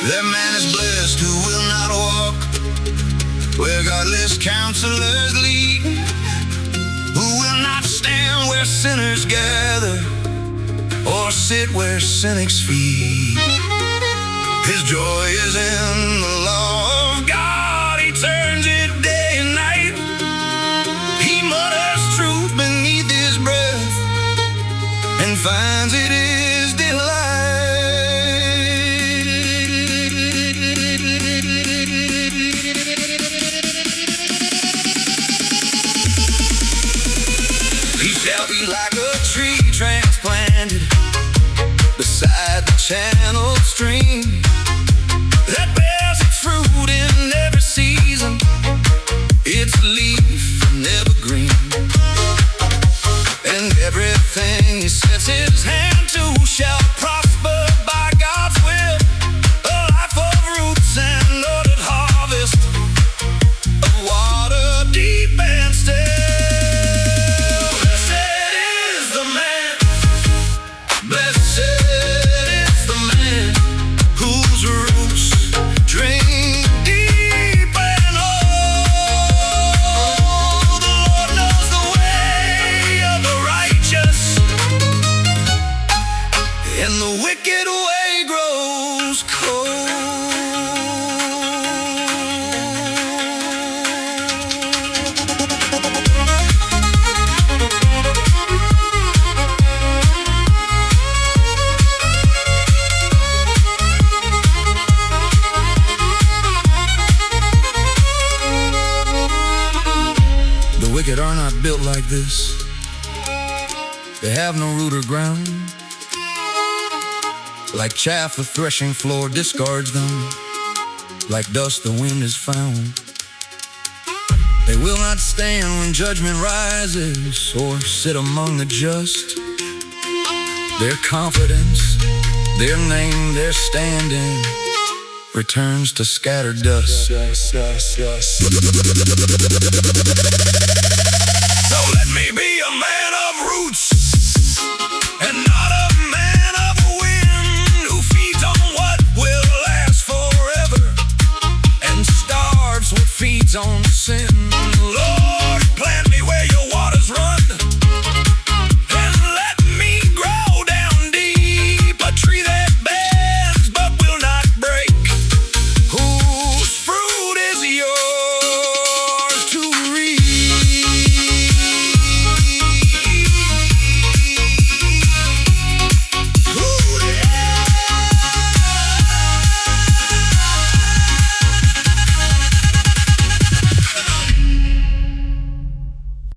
That man is blessed who will not walk where godless counselors lead, who will not stand where sinners gather, or sit where cynics feed. His joy is in the law of God. He turns it day and night. He mutters truth beneath his breath and finds it his delight. He shall be like a tree transplanted beside the channeled stream, that bears its fruit in every season, its leaf never green. And everything he sets his hand to shall prosper by God's will. A life of roots and ordered harvest, of water deep and still. Blessed is the man, blessed is the man whose roots drink deep and old. The Lord knows the way of the righteous, and the wicked way grows cold. The wicked are not built like this. They have no root or ground. Like chaff the threshing floor discards them, like dust the wind is found. They will not stand when judgment rises, or sit among the just. Their confidence, their name, their standing returns to scattered dust.